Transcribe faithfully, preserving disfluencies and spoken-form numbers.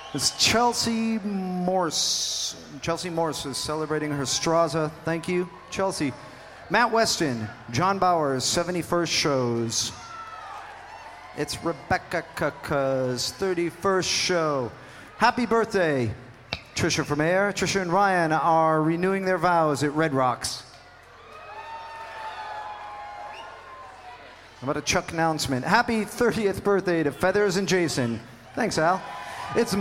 It's Chelsea Morse. Chelsea Morse is celebrating her Straza. Thank you, Chelsea. Matt Weston, John Bowers, seventy-first shows. It's Rebecca Kaka's thirty-first show. Happy birthday, Trisha from Air. Trisha and Ryan are renewing their vows at Red Rocks. How about a Chuck announcement? Happy thirtieth birthday to Feathers and Jason. Thanks, Al. It's